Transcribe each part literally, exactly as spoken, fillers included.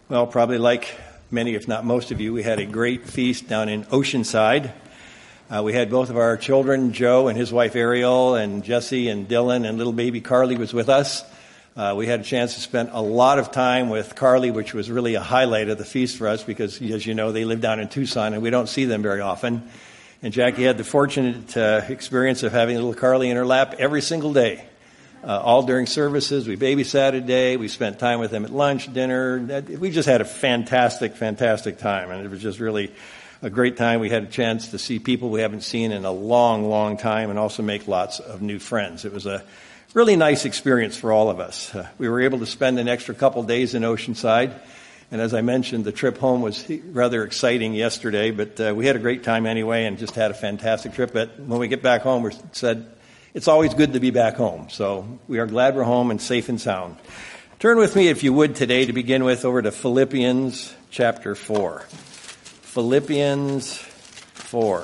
Well, probably like many, if not most of you, we had a great feast down in Oceanside. Uh, we had both of our children, Joe and his wife Ariel, and Jesse and Dylan, and little baby Carly was with us. Uh, we had a chance to spend a lot of time with Carly, which was really a highlight of the feast for us because, as you know, they live down in Tucson and we don't see them very often. And Jackie had the fortunate uh, experience of having little Carly in her lap every single day. Uh, all during services, we babysat a day, we spent time with them at lunch, dinner. We just had a fantastic, fantastic time, and it was just really a great time. We had a chance to see people we haven't seen in a long, long time and also make lots of new friends. It was a really nice experience for all of us. Uh, we were able to spend an extra couple days in Oceanside, and as I mentioned, the trip home was rather exciting yesterday, but uh, we had a great time anyway and just had a fantastic trip. But when we get back home, we said, it's always good to be back home. So we are glad we're home and safe and sound. Turn with me, if you would, today to begin with over to Philippians chapter four. Philippians four.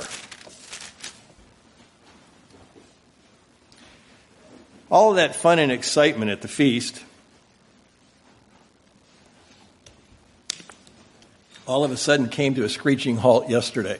All of that fun and excitement at the feast, all of a sudden came to a screeching halt yesterday.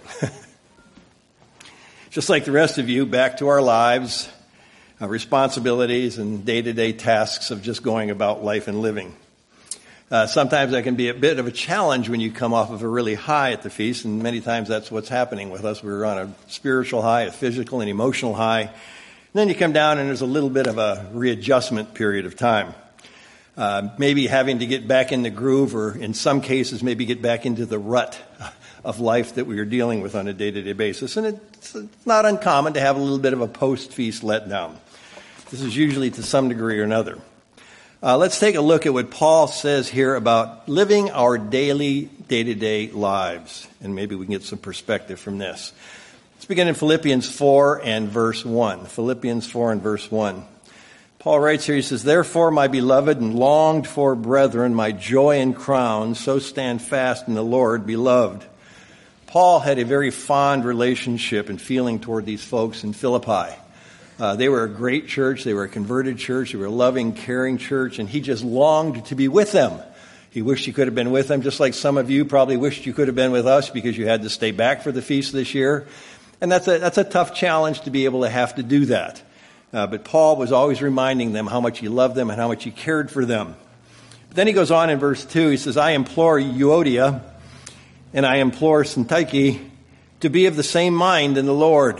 Just like the rest of you, back to our lives, our responsibilities, and day-to-day tasks of just going about life and living. Uh, sometimes that can be a bit of a challenge when you come off of a really high at the feast, and many times that's what's happening with us. We're on a spiritual high, a physical and emotional high. And then you come down and there's a little bit of a readjustment period of time. Uh, maybe having to get back in the groove, or in some cases maybe get back into the rut of life that we are dealing with on a day-to-day basis. And it's not uncommon to have a little bit of a post-feast letdown. This is usually to some degree or another. Uh, let's take a look at what Paul says here about living our daily, day-to-day lives. And maybe we can get some perspective from this. Let's begin in Philippians four and verse one. Philippians four and verse one. Paul writes here, he says, "Therefore, my beloved and longed for brethren, my joy and crown, so stand fast in the Lord, beloved." Paul had a very fond relationship and feeling toward these folks in Philippi. Uh, they were a great church. They were a converted church. They were a loving, caring church, and he just longed to be with them. He wished he could have been with them, just like some of you probably wished you could have been with us because you had to stay back for the feast this year. And that's a, that's a tough challenge to be able to have to do that. Uh, but Paul was always reminding them how much he loved them and how much he cared for them. But then he goes on in verse two. He says, "I implore Euodia and I implore Syntyche to be of the same mind in the Lord."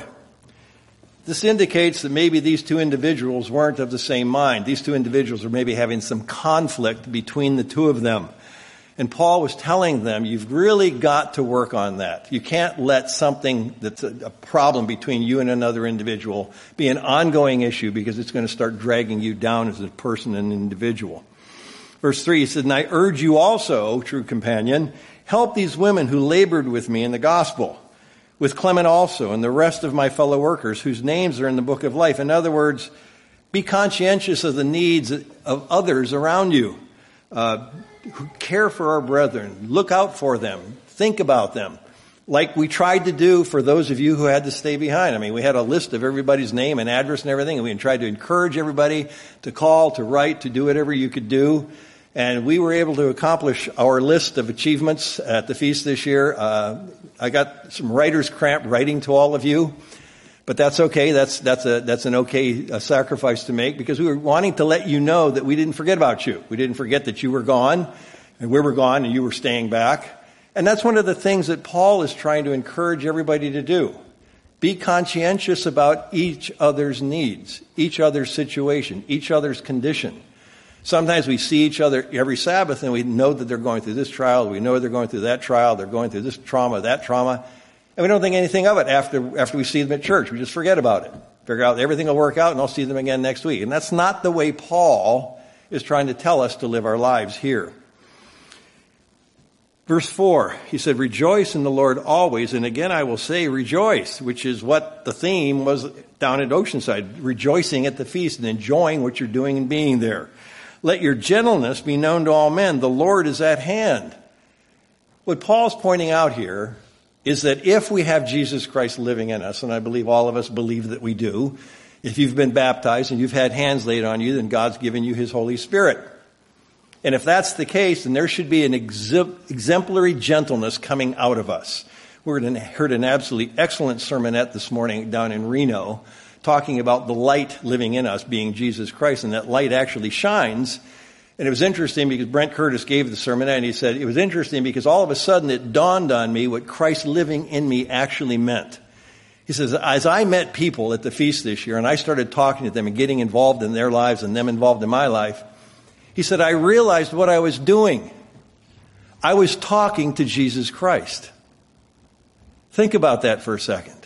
This indicates that maybe these two individuals weren't of the same mind. These two individuals were maybe having some conflict between the two of them. And Paul was telling them, you've really got to work on that. You can't let something that's a, a problem between you and another individual be an ongoing issue because it's going to start dragging you down as a person and individual. Verse three, he said, "And I urge you also, true companion, help these women who labored with me in the gospel, with Clement also and the rest of my fellow workers whose names are in the book of life." In other words, be conscientious of the needs of others around you. Uh, care for our brethren. Look out for them. Think about them. Like we tried to do for those of you who had to stay behind. I mean, we had a list of everybody's name and address and everything, and we tried to encourage everybody to call, to write, to do whatever you could do. And we were able to accomplish our list of achievements at the feast this year. Uh, I got some writer's cramp writing to all of you, but that's okay. That's that's a that's an okay uh, sacrifice to make because we were wanting to let you know that we didn't forget about you. We didn't forget that you were gone, and we were gone, and you were staying back. And that's one of the things that Paul is trying to encourage everybody to do. Be conscientious about each other's needs, each other's situation, each other's condition. Sometimes we see each other every Sabbath and we know that they're going through this trial, we know they're going through that trial, they're going through this trauma, that trauma, and we don't think anything of it after after we see them at church. We just forget about it. Figure out everything will work out and I'll see them again next week. And that's not the way Paul is trying to tell us to live our lives here. Verse four, he said, "Rejoice in the Lord always, and again I will say rejoice," which is what the theme was down at Oceanside, rejoicing at the feast and enjoying what you're doing and being there. "Let your gentleness be known to all men. The Lord is at hand." What Paul's pointing out here is that if we have Jesus Christ living in us, and I believe all of us believe that we do, if you've been baptized and you've had hands laid on you, then God's given you his Holy Spirit. And if that's the case, then there should be an exemplary gentleness coming out of us. We heard an absolutely excellent sermonette this morning down in Reno talking about the light living in us being Jesus Christ, and that light actually shines. And it was interesting because Brent Curtis gave the sermonette, and he said, it was interesting because all of a sudden it dawned on me what Christ living in me actually meant. He says, as I met people at the feast this year, and I started talking to them and getting involved in their lives and them involved in my life, he said, I realized what I was doing. I was talking to Jesus Christ. Think about that for a second.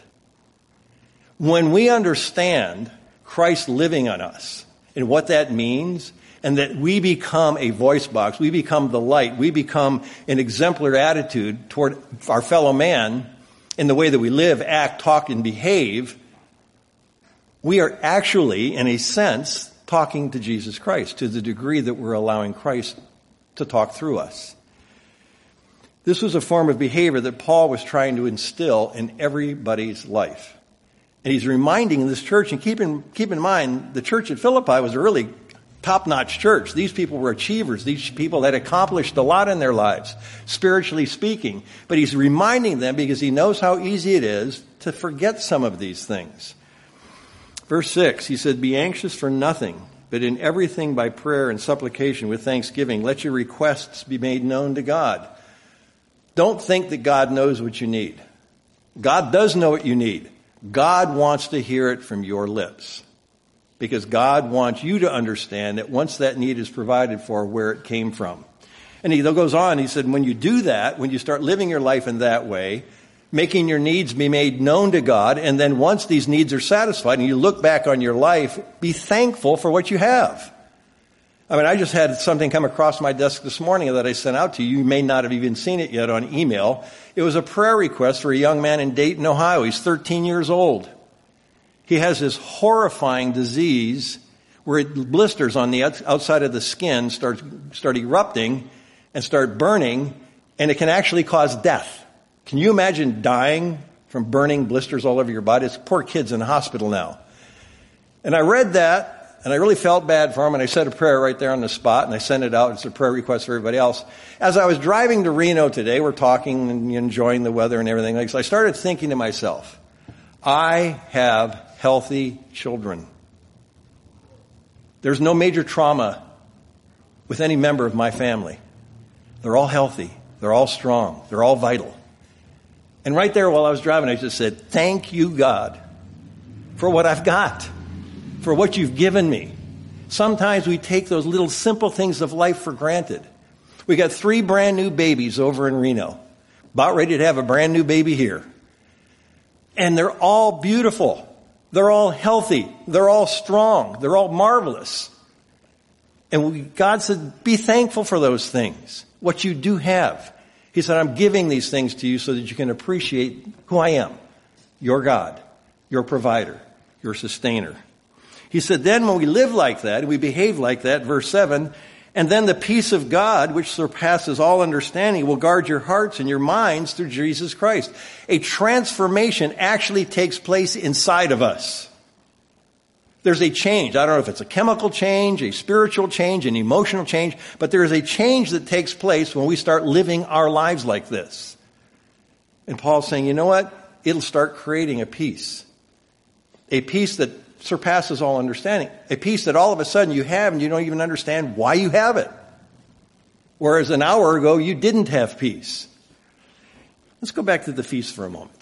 When we understand Christ living on us and what that means, and that we become a voice box, we become the light, we become an exemplary attitude toward our fellow man in the way that we live, act, talk, and behave, we are actually, in a sense, talking to Jesus Christ to the degree that we're allowing Christ to talk through us. This was a form of behavior that Paul was trying to instill in everybody's life. And he's reminding this church, and keep in, keep in mind, the church at Philippi was a really top-notch church. These people were achievers. These people had accomplished a lot in their lives, spiritually speaking. But he's reminding them because he knows how easy it is to forget some of these things. Verse six, he said, be anxious for nothing, but in everything by prayer and supplication with thanksgiving, let your requests be made known to God. Don't think that God knows what you need. God does know what you need. God wants to hear it from your lips. Because God wants you to understand that once that need is provided for, where it came from. And he goes on, he said, when you do that, when you start living your life in that way, making your needs be made known to God, and then once these needs are satisfied and you look back on your life, be thankful for what you have. I mean, I just had something come across my desk this morning that I sent out to you. You may not have even seen it yet on email. It was a prayer request for a young man in Dayton, Ohio. He's thirteen years old. He has this horrifying disease where it, blisters on the outside of the skin start, start erupting and start burning, and it can actually cause death. Can you imagine dying from burning blisters all over your body? This poor kid's in the hospital now. And I read that, and I really felt bad for him, and I said a prayer right there on the spot, and I sent it out. It's a prayer request for everybody else. As I was driving to Reno today, we're talking and enjoying the weather and everything. So I started thinking to myself, I have healthy children. There's no major trauma with any member of my family. They're all healthy. They're all strong. They're all vital. And right there while I was driving, I just said, thank you, God, for what I've got, for what you've given me. Sometimes we take those little simple things of life for granted. We got three brand new babies over in Reno, about ready to have a brand new baby here. And they're all beautiful. They're all healthy. They're all strong. They're all marvelous. And we, God said, be thankful for those things, what you do have. He said, I'm giving these things to you so that you can appreciate who I am, your God, your provider, your sustainer. He said, then when we live like that, we behave like that, verse seven, and then the peace of God, which surpasses all understanding, will guard your hearts and your minds through Jesus Christ. A transformation actually takes place inside of us. There's a change. I don't know if it's a chemical change, a spiritual change, an emotional change, but there is a change that takes place when we start living our lives like this. And Paul's saying, you know what? It'll start creating a peace. A peace that surpasses all understanding. A peace that all of a sudden you have and you don't even understand why you have it. Whereas an hour ago you didn't have peace. Let's go back to the feast for a moment.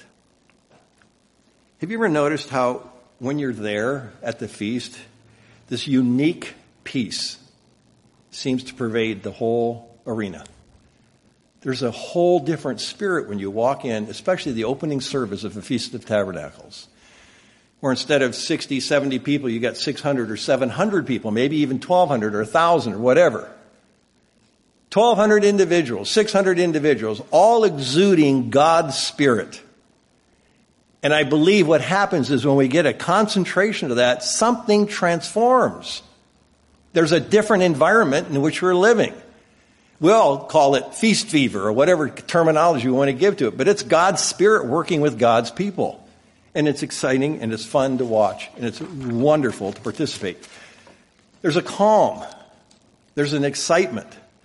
Have you ever noticed how when you're there at the feast, this unique peace seems to pervade the whole arena? There's a whole different spirit when you walk in, especially the opening service of the Feast of Tabernacles. Where instead of sixty, seventy people, you got six hundred or seven hundred people, maybe even twelve hundred or one thousand or whatever. twelve hundred individuals, six hundred individuals, all exuding God's Spirit. And I believe what happens is when we get a concentration of that, something transforms. There's a different environment in which we're living. We all call it feast fever or whatever terminology we want to give to it, but it's God's Spirit working with God's people. And it's exciting, and it's fun to watch, and it's wonderful to participate. There's a calm. There's an excitement.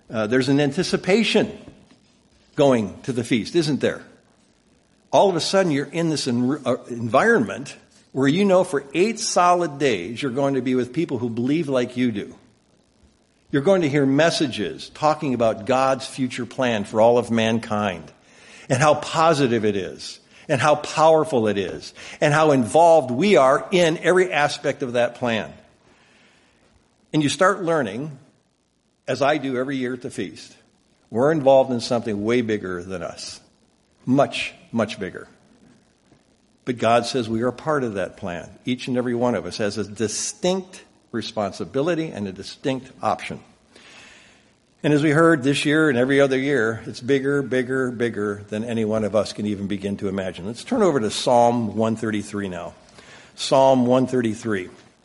Uh, there's an anticipation going to the feast, isn't there? All of a sudden, you're in this en- uh, environment where you know for eight solid days you're going to be with people who believe like you do. You're going to hear messages talking about God's future plan for all of mankind and how positive it is and how powerful it is and how involved we are in every aspect of that plan. And you start learning, as I do every year at the feast, we're involved in something way bigger than us. Much, much bigger. But God says we are part of that plan. Each and every one of us has a distinct responsibility and a distinct option. And as we heard this year and every other year, it's bigger, bigger, bigger than any one of us can even begin to imagine. Let's turn over to Psalm one thirty-three now. Psalm one thirty-three.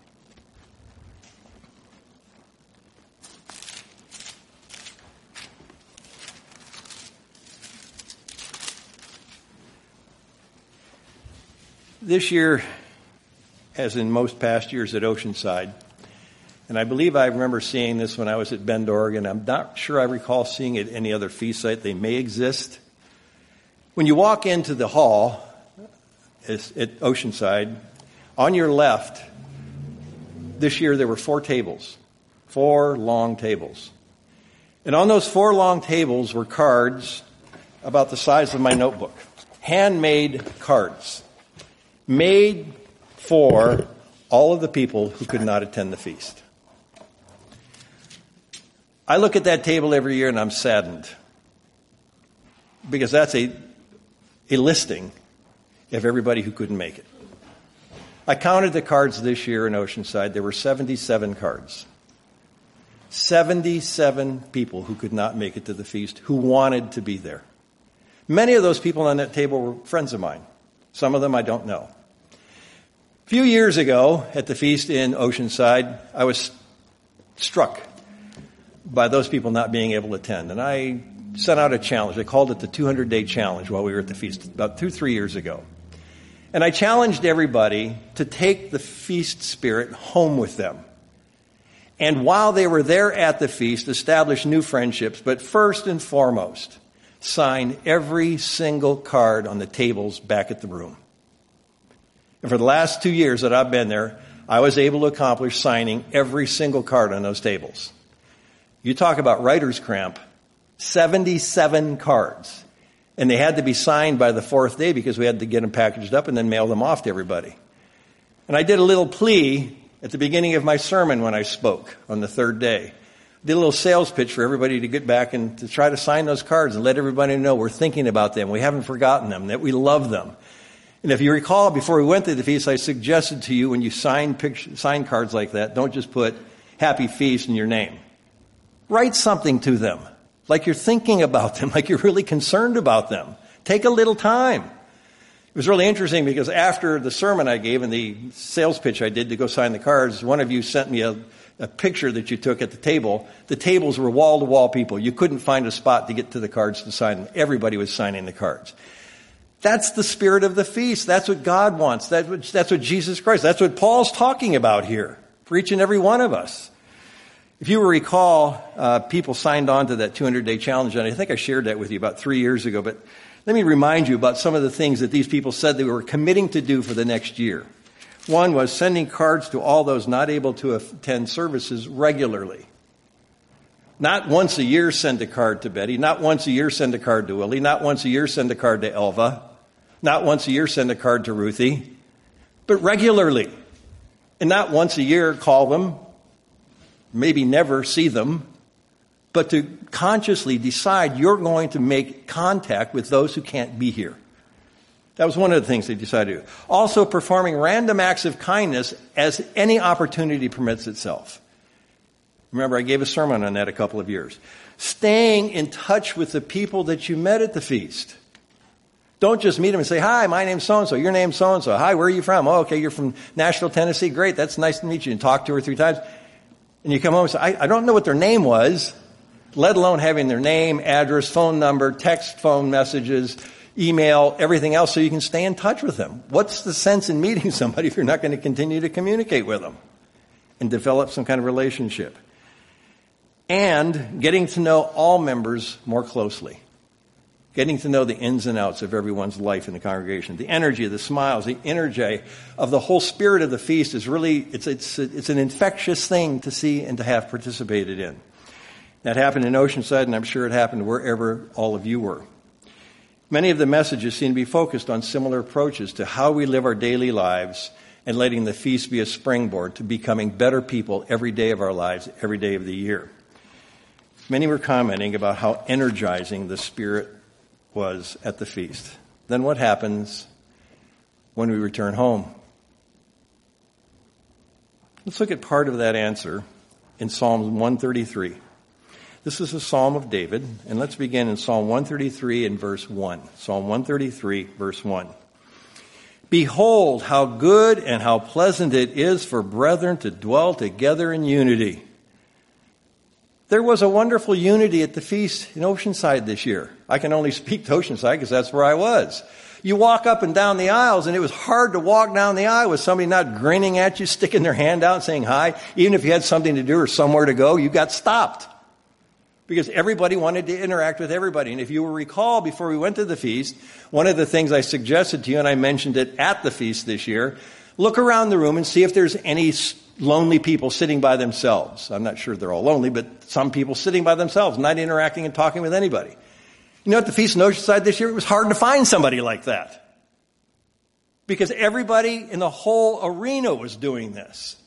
This year, as in most past years at Oceanside, and I believe I remember seeing this when I was at Bend, Oregon. I'm not sure I recall seeing it at any other feast site. They may exist. When you walk into the hall at Oceanside, on your left, this year there were four tables, four long tables. And on those four long tables were cards about the size of my notebook, handmade cards. Made for all of the people who could not attend the feast. I look at that table every year and I'm saddened because that's a, a listing of everybody who couldn't make it. I counted the cards this year in Oceanside. There were seventy-seven cards. seventy-seven people who could not make it to the feast who wanted to be there. Many of those people on that table were friends of mine. Some of them I don't know. A few years ago at the feast in Oceanside, I was struck by those people not being able to attend. And I sent out a challenge. I called it the two hundred day challenge while we were at the feast about two, three years ago. And I challenged everybody to take the feast spirit home with them. And while they were there at the feast, establish new friendships. But first and foremost, sign every single card on the tables back at the room. And for the last two years that I've been there, I was able to accomplish signing every single card on those tables. You talk about writer's cramp, seventy-seven cards. And they had to be signed by the fourth day because we had to get them packaged up and then mail them off to everybody. And I did a little plea at the beginning of my sermon when I spoke on the third day. Did a little sales pitch for everybody to get back and to try to sign those cards and let everybody know we're thinking about them. We haven't forgotten them, that we love them. And if you recall, before we went to the feast, I suggested to you when you sign picture, sign cards like that, don't just put Happy Feast in your name. Write something to them, like you're thinking about them, like you're really concerned about them. Take a little time. It was really interesting because after the sermon I gave and the sales pitch I did to go sign the cards, one of you sent me a, a picture that you took at the table. The tables were wall-to-wall people. You couldn't find a spot to get to the cards to sign them. Everybody was signing the cards. That's the spirit of the feast. That's what God wants. That's what, that's what Jesus Christ, that's what Paul's talking about here for each and every one of us. If you will recall, uh, people signed on to that two hundred day challenge, and I think I shared that with you about three years ago, but let me remind you about some of the things that these people said they were committing to do for the next year. One was sending cards to all those not able to attend services regularly. Not once a year send a card to Betty, not once a year send a card to Willie, not once a year send a card to Elva, not once a year send a card to Ruthie, but regularly. And not once a year call them, maybe never see them, but to consciously decide you're going to make contact with those who can't be here. That was one of the things they decided to do. Also performing random acts of kindness as any opportunity permits itself. Remember, I gave a sermon on that a couple of years. Staying in touch with the people that you met at the feast. Don't just meet them and say, hi, my name's so-and-so, your name's so-and-so. Hi, where are you from? Oh, okay, you're from Nashville, Tennessee. Great, that's nice to meet you. And talk two or three times. And you come home and say, I, I don't know what their name was, let alone having their name, address, phone number, text, phone messages, email, everything else so you can stay in touch with them. What's the sense in meeting somebody if you're not going to continue to communicate with them and develop some kind of relationship? and getting to know all members more closely. Getting to know the ins and outs of everyone's life in the congregation. The energy, the smiles, the energy of the whole spirit of the feast is really, it's, it's, it's an infectious thing to see and to have participated in. That happened in Oceanside, and I'm sure it happened wherever all of you were. Many of the messages seem to be focused on similar approaches to how we live our daily lives and letting the feast be a springboard to becoming better people every day of our lives, every day of the year. Many were commenting about how energizing the Spirit was at the feast. Then what happens when we return home? Let's look at part of that answer in Psalm one thirty-three. This is a psalm of David, and let's begin in Psalm one thirty-three and verse one. Psalm one thirty-three, verse one. Behold, how good and how pleasant it is for brethren to dwell together in unity. There was a wonderful unity at the feast in Oceanside this year. I can only speak to Oceanside because that's where I was. You walk up and down the aisles, and it was hard to walk down the aisle with somebody not grinning at you, sticking their hand out, saying hi. Even if you had something to do or somewhere to go, you got stopped. Because everybody wanted to interact with everybody. And if you will recall, before we went to the feast, one of the things I suggested to you, and I mentioned it at the feast this year, look around the room and see if there's any lonely people sitting by themselves. I'm not sure they're all lonely, but some people sitting by themselves, not interacting and talking with anybody. You know, at the Feast in Oceanside this year, it was hard to find somebody like that. Because everybody in the whole arena was doing this.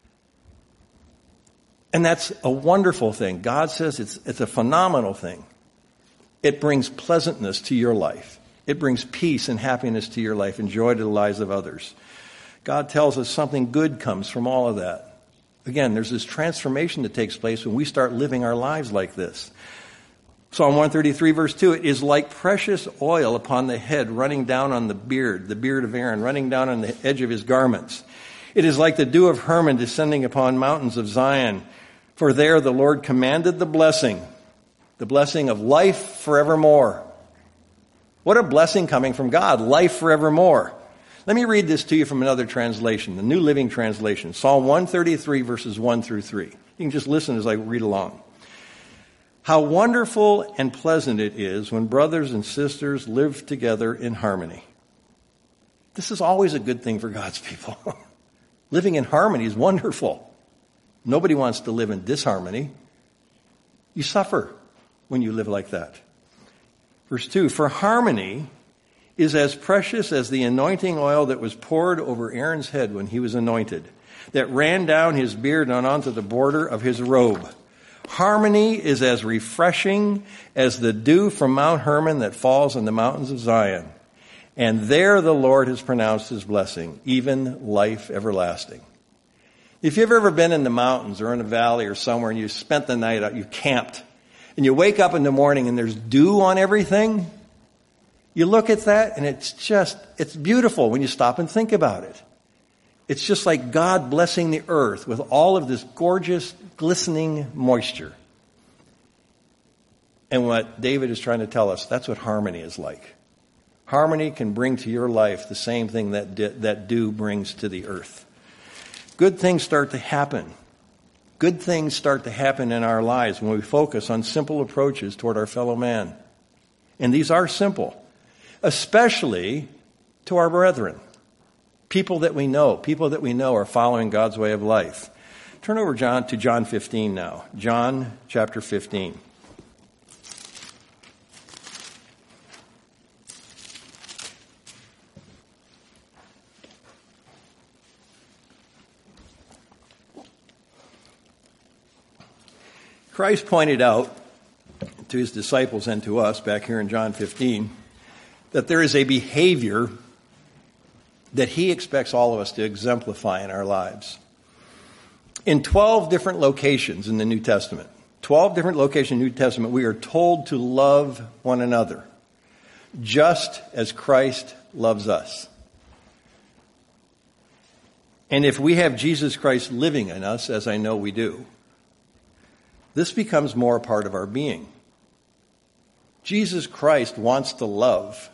And that's a wonderful thing. God says it's, it's a phenomenal thing. It brings pleasantness to your life. It brings peace and happiness to your life and joy to the lives of others. God tells us something good comes from all of that. Again, there's this transformation that takes place when we start living our lives like this. Psalm one thirty-three, verse two, it is like precious oil upon the head running down on the beard, the beard of Aaron, running down on the edge of his garments. It is like the dew of Hermon descending upon mountains of Zion. For there the Lord commanded the blessing, the blessing of life forevermore. What a blessing coming from God, life forevermore. Let me read this to you from another translation, the New Living Translation, Psalm one thirty-three, verses one through three. You can just listen as I read along. How wonderful and pleasant it is when brothers and sisters live together in harmony. This is always a good thing for God's people. Living in harmony is wonderful. Nobody wants to live in disharmony. You suffer when you live like that. Verse two, for harmony is as precious as the anointing oil that was poured over Aaron's head when he was anointed, that ran down his beard and onto the border of his robe. Harmony is as refreshing as the dew from Mount Hermon that falls on the mountains of Zion. And there the Lord has pronounced his blessing, even life everlasting. If you've ever been in the mountains or in a valley or somewhere and you spent the night out, you camped, and you wake up in the morning and there's dew on everything, you look at that and it's just, it's beautiful when you stop and think about it. It's just like God blessing the earth with all of this gorgeous, glistening moisture. And what David is trying to tell us, that's what harmony is like. Harmony can bring to your life the same thing that that dew brings to the earth. Good things start to happen. Good things start to happen in our lives when we focus on simple approaches toward our fellow man. And these are simple, especially to our brethren. People that we know, people that we know are following God's way of life. Turn over John to John fifteen now. John chapter fifteen. Christ pointed out to his disciples and to us back here in John fifteen that there is a behavior that he expects all of us to exemplify in our lives. In twelve different locations in the New Testament, twelve different locations in the New Testament, we are told to love one another just as Christ loves us. And if we have Jesus Christ living in us, as I know we do, this becomes more a part of our being. Jesus Christ wants to love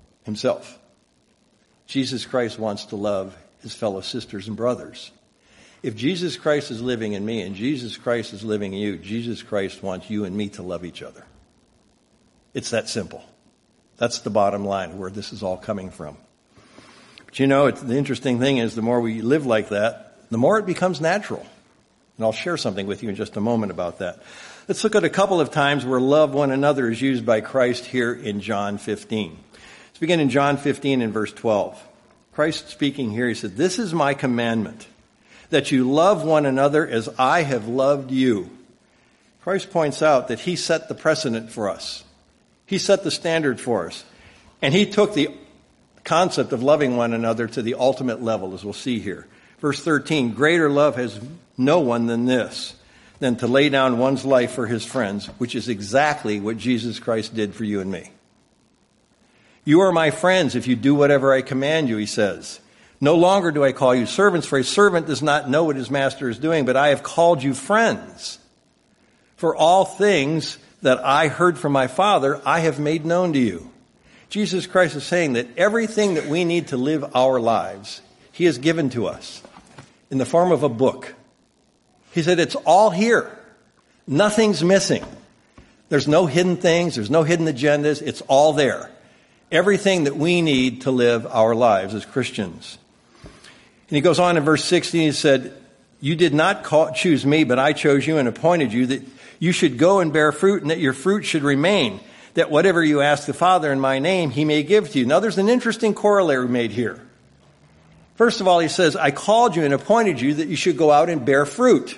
himself. Jesus Christ wants to love his fellow sisters and brothers. If Jesus Christ is living in me and Jesus Christ is living in you, Jesus Christ wants you and me to love each other. It's that simple. That's the bottom line where this is all coming from. But you know, it's, the interesting thing is the more we live like that, the more it becomes natural. And I'll share something with you in just a moment about that. Let's look at a couple of times where love one another is used by Christ here in John fifteen. Let's begin in John fifteen and verse twelve. Christ speaking here, he said, "This is my commandment, that you love one another as I have loved you." Christ points out that he set the precedent for us. He set the standard for us. And he took the concept of loving one another to the ultimate level, as we'll see here. Verse thirteen, "Greater love has no one than this, than to lay down one's life for his friends," which is exactly what Jesus Christ did for you and me. "You are my friends if you do whatever I command you," he says. "No longer do I call you servants, for a servant does not know what his master is doing, but I have called you friends. For all things that I heard from my Father, I have made known to you." Jesus Christ is saying that everything that we need to live our lives, he has given to us in the form of a book. He said it's all here. Nothing's missing. There's no hidden things. There's no hidden agendas. It's all there. Everything that we need to live our lives as Christians. And he goes on in verse sixteen, he said, "You did not call, choose me, but I chose you and appointed you that you should go and bear fruit and that your fruit should remain, that whatever you ask the Father in my name, he may give to you." Now there's an interesting corollary made here. First of all, he says, "I called you and appointed you that you should go out and bear fruit."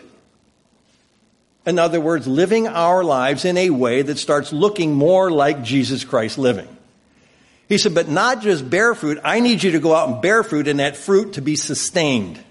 In other words, living our lives in a way that starts looking more like Jesus Christ living. He said, but not just bear fruit. I need you to go out and bear fruit and that fruit to be sustained.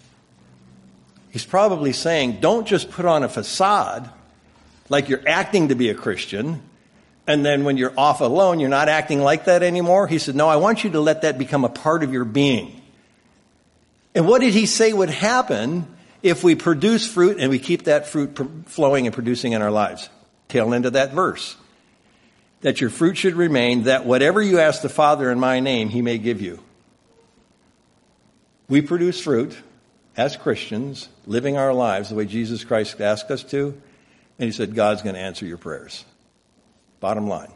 He's probably saying, don't just put on a facade like you're acting to be a Christian, and then when you're off alone, you're not acting like that anymore. He said, no, I want you to let that become a part of your being. And what did he say would happen if we produce fruit and we keep that fruit flowing and producing in our lives? Tail end of that verse. That your fruit should remain, that whatever you ask the Father in my name, he may give you. We produce fruit as Christians, living our lives the way Jesus Christ asked us to, and he said, God's going to answer your prayers. Bottom line.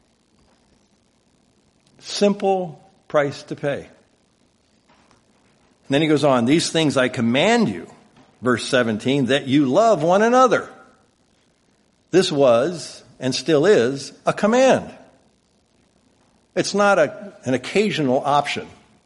Simple price to pay. And then he goes on, "These things I command you," verse seventeen, "that you love one another." This was, and still is, a command. It's not a, an occasional option.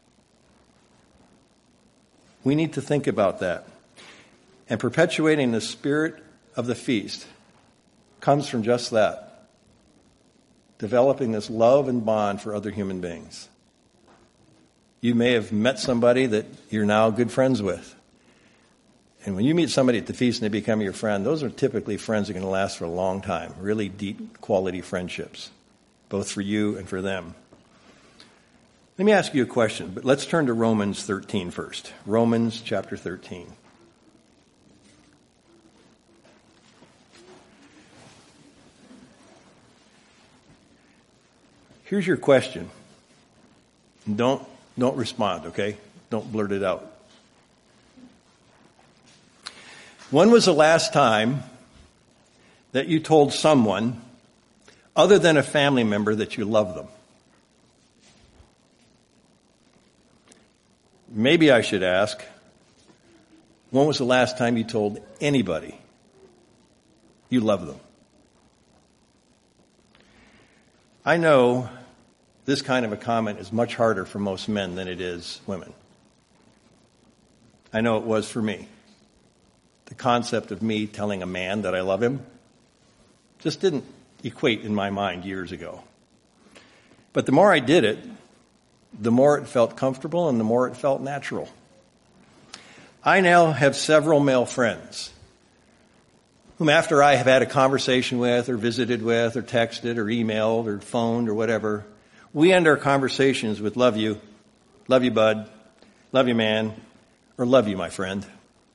We need to think about that. And perpetuating the spirit of the feast comes from just that. Developing this love and bond for other human beings. You may have met somebody that you're now good friends with. And when you meet somebody at the feast and they become your friend, those are typically friends that are going to last for a long time. Really deep quality friendships, both for you and for them. Let me ask you a question, but let's turn to Romans thirteen first. Romans chapter thirteen. Here's your question. Don't, don't respond, okay? Don't blurt it out. When was the last time that you told someone, other than a family member, that you love them? Maybe I should ask, when was the last time you told anybody you love them? I know this kind of a comment is much harder for most men than it is women. I know it was for me. The concept of me telling a man that I love him just didn't equate in my mind years ago. But the more I did it, the more it felt comfortable and the more it felt natural. I now have several male friends whom after I have had a conversation with or visited with or texted or emailed or phoned or whatever, we end our conversations with love you, love you bud, love you man, or love you my friend.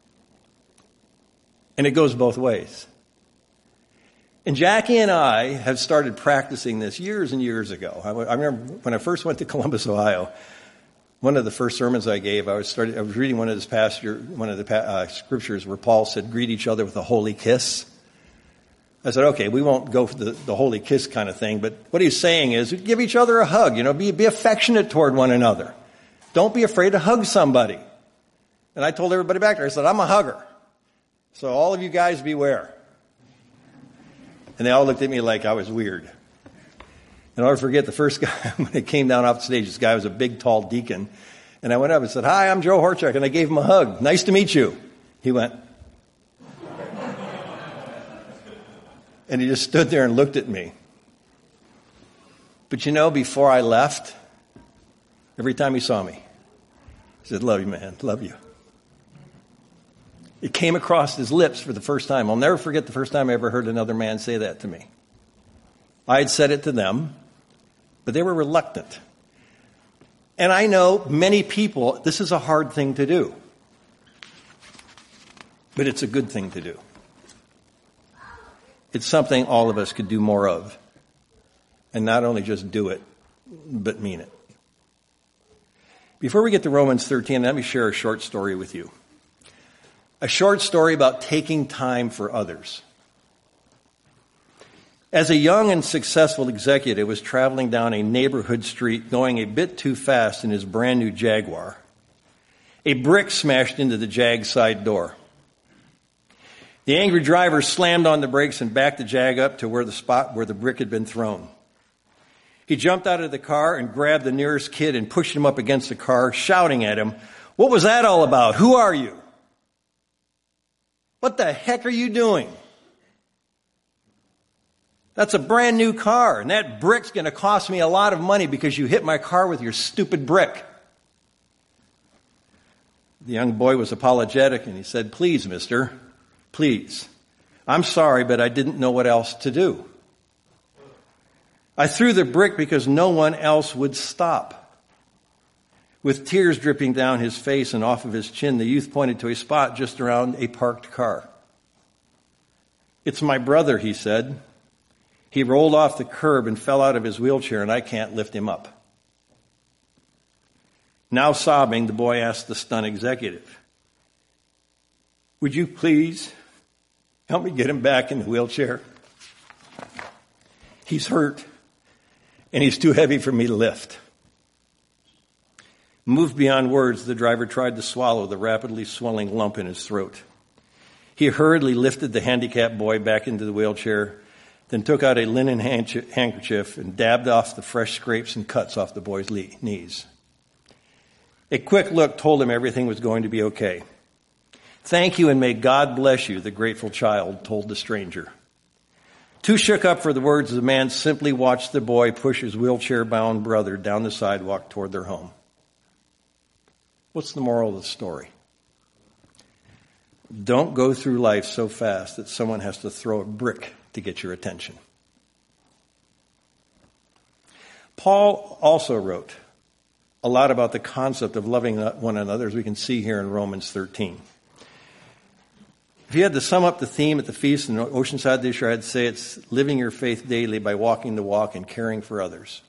And it goes both ways. And Jackie and I have started practicing this years and years ago. I, I remember when I first went to Columbus, Ohio, One of the first sermons I gave, I was started, I was reading one of this pastor, one of the pa- uh, scriptures where Paul said, "Greet each other with a holy kiss." I said, okay, we won't go for the, the holy kiss kind of thing, but what he's saying is, give each other a hug. You know, be be affectionate toward one another. Don't be afraid to hug somebody. And I told everybody back there, I said, I'm a hugger. So all of you guys beware. And they all looked at me like I was weird. And I'll never forget the first guy, when I came down off the stage, this guy was a big, tall deacon. And I went up and said, "Hi, I'm Joe Horchak." And I gave him a hug. "Nice to meet you." He went. And he just stood there and looked at me. But you know, before I left, every time he saw me, he said, "Love you, man. Love you." It came across his lips for the first time. I'll never forget the first time I ever heard another man say that to me. I had said it to them, but they were reluctant. And I know many people, this is a hard thing to do. But it's a good thing to do. It's something all of us could do more of. And not only just do it, but mean it. Before we get to Romans thirteen, let me share a short story with you. A short story about taking time for others. As a young and successful executive was traveling down a neighborhood street going a bit too fast in his brand new Jaguar, a brick smashed into the Jag side door. The angry driver slammed on the brakes and backed the Jag up to where the spot where the brick had been thrown. He jumped out of the car and grabbed the nearest kid and pushed him up against the car, shouting at him, "What was that all about? Who are you? What the heck are you doing? That's a brand new car, and that brick's going to cost me a lot of money because you hit my car with your stupid brick." The young boy was apologetic, and he said, "Please, mister, please. I'm sorry, but I didn't know what else to do. I threw the brick because no one else would stop." With tears dripping down his face and off of his chin, the youth pointed to a spot just around a parked car. "It's my brother," he said. "He rolled off the curb and fell out of his wheelchair, and I can't lift him up." Now sobbing, the boy asked the stunned executive, "Would you please help me get him back in the wheelchair? He's hurt, and he's too heavy for me to lift." Moved beyond words, the driver tried to swallow the rapidly swelling lump in his throat. He hurriedly lifted the handicapped boy back into the wheelchair, then took out a linen handkerchief and dabbed off the fresh scrapes and cuts off the boy's knees. A quick look told him everything was going to be okay. "Thank you, and may God bless you," the grateful child told the stranger. Too shook up for the words, the man simply watched the boy push his wheelchair-bound brother down the sidewalk toward their home. What's the moral of the story? Don't go through life so fast that someone has to throw a brick to get your attention. Paul also wrote a lot about the concept of loving one another, as we can see here in Romans thirteen. If you had to sum up the theme at the feast in Oceanside this year, I'd say it's living your faith daily by walking the walk and caring for others.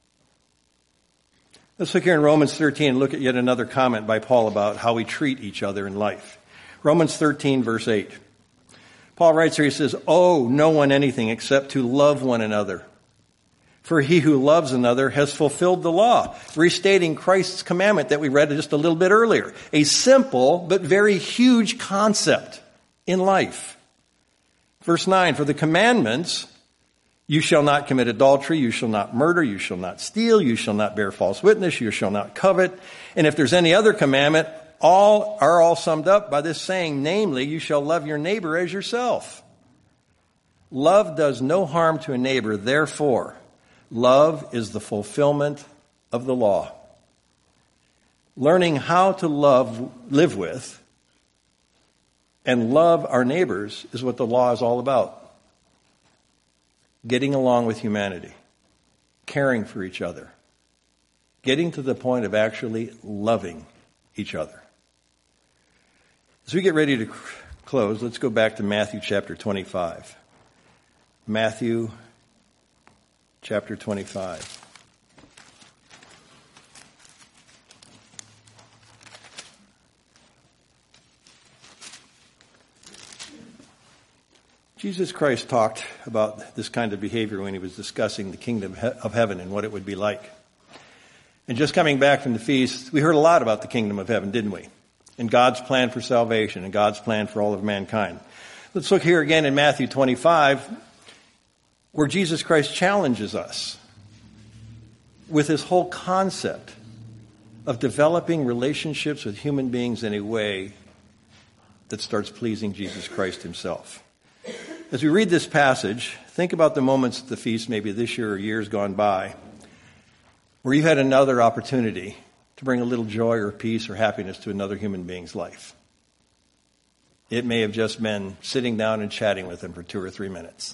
Let's look here in Romans thirteen and look at yet another comment by Paul about how we treat each other in life. Romans thirteen, verse eight. Paul writes here, he says, "Owe no one anything except to love one another. For he who loves another has fulfilled the law," restating Christ's commandment that we read just a little bit earlier. A simple but very huge concept in life. Verse nine, "For the commandments, you shall not commit adultery, you shall not murder, you shall not steal, you shall not bear false witness, you shall not covet. And if there's any other commandment, all are all summed up by this saying, namely, you shall love your neighbor as yourself. Love does no harm to a neighbor, therefore, love is the fulfillment of the law." Learning how to love, live with, and love our neighbors is what the law is all about. Getting along with humanity, caring for each other, getting to the point of actually loving each other. As we get ready to close, let's go back to Matthew chapter twenty-five. Matthew chapter twenty-five. Jesus Christ talked about this kind of behavior when he was discussing the kingdom of heaven and what it would be like. And just coming back from the feast, we heard a lot about the kingdom of heaven, didn't we? And God's plan for salvation and God's plan for all of mankind. Let's look here again in Matthew twenty-five, where Jesus Christ challenges us with this whole concept of developing relationships with human beings in a way that starts pleasing Jesus Christ himself. As we read this passage, think about the moments at the feast, maybe this year or years gone by, where you had another opportunity to bring a little joy or peace or happiness to another human being's life. It may have just been sitting down and chatting with them for two or three minutes.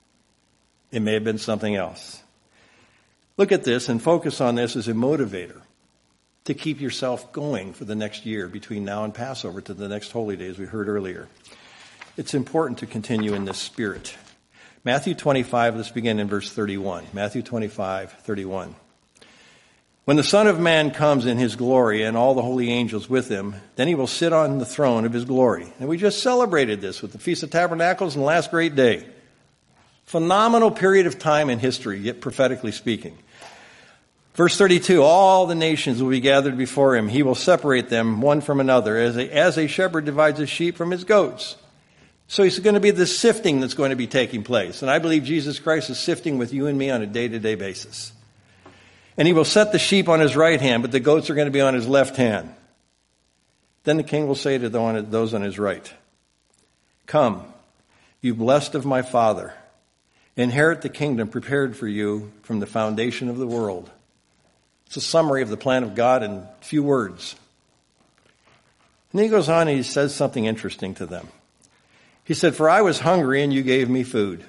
It may have been something else. Look at this and focus on this as a motivator to keep yourself going for the next year between now and Passover to the next holy day, as we heard earlier. It's important to continue in this spirit. Matthew twenty-five, let's begin in verse thirty-one. Matthew twenty-five, thirty-one. When the Son of Man comes in his glory and all the holy angels with him, then he will sit on the throne of his glory. And we just celebrated this with the Feast of Tabernacles and the last great day. Phenomenal period of time in history, yet prophetically speaking. Verse thirty-two, all the nations will be gathered before him. He will separate them one from another, as a, as a shepherd divides his sheep from his goats. So it's going to be the sifting that's going to be taking place. And I believe Jesus Christ is sifting with you and me on a day-to-day basis. And he will set the sheep on his right hand, but the goats are going to be on his left hand. Then the king will say to those on his right, "Come, you blessed of my Father, inherit the kingdom prepared for you from the foundation of the world." It's a summary of the plan of God in a few words. And then he goes on and he says something interesting to them. He said, "For I was hungry and you gave me food.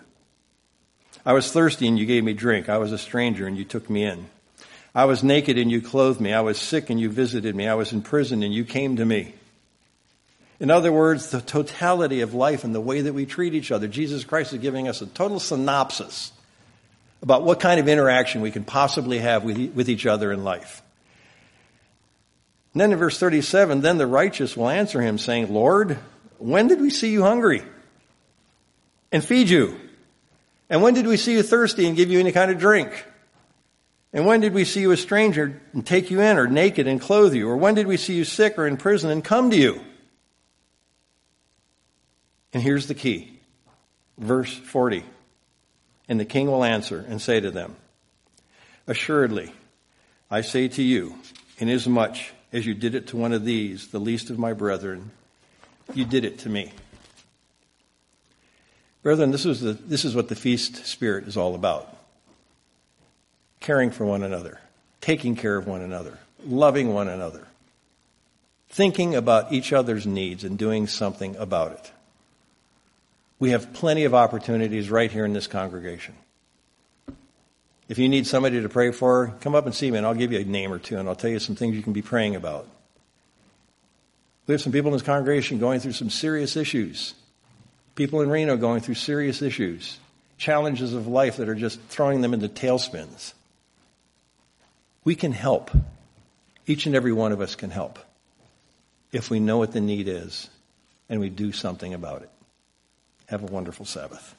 I was thirsty and you gave me drink. I was a stranger and you took me in. I was naked and you clothed me. I was sick and you visited me. I was in prison and you came to me." In other words, the totality of life and the way that we treat each other. Jesus Christ is giving us a total synopsis about what kind of interaction we can possibly have with, with each other in life. And then in verse thirty-seven, then the righteous will answer him saying, "Lord, when did we see you hungry and feed you? And when did we see you thirsty and give you any kind of drink? And when did we see you a stranger and take you in, or naked and clothe you? Or when did we see you sick or in prison and come to you?" And here's the key. Verse forty. And the king will answer and say to them, "Assuredly, I say to you, inasmuch as you did it to one of these, the least of my brethren, you did it to me." Brethren, this is the, this is what the feast spirit is all about. Caring for one another, taking care of one another, loving one another, thinking about each other's needs and doing something about it. We have plenty of opportunities right here in this congregation. If you need somebody to pray for, come up and see me and I'll give you a name or two and I'll tell you some things you can be praying about. We have some people in this congregation going through some serious issues. People in Reno going through serious issues. Challenges of life that are just throwing them into tailspins. We can help. Each and every one of us can help if we know what the need is and we do something about it. Have a wonderful Sabbath.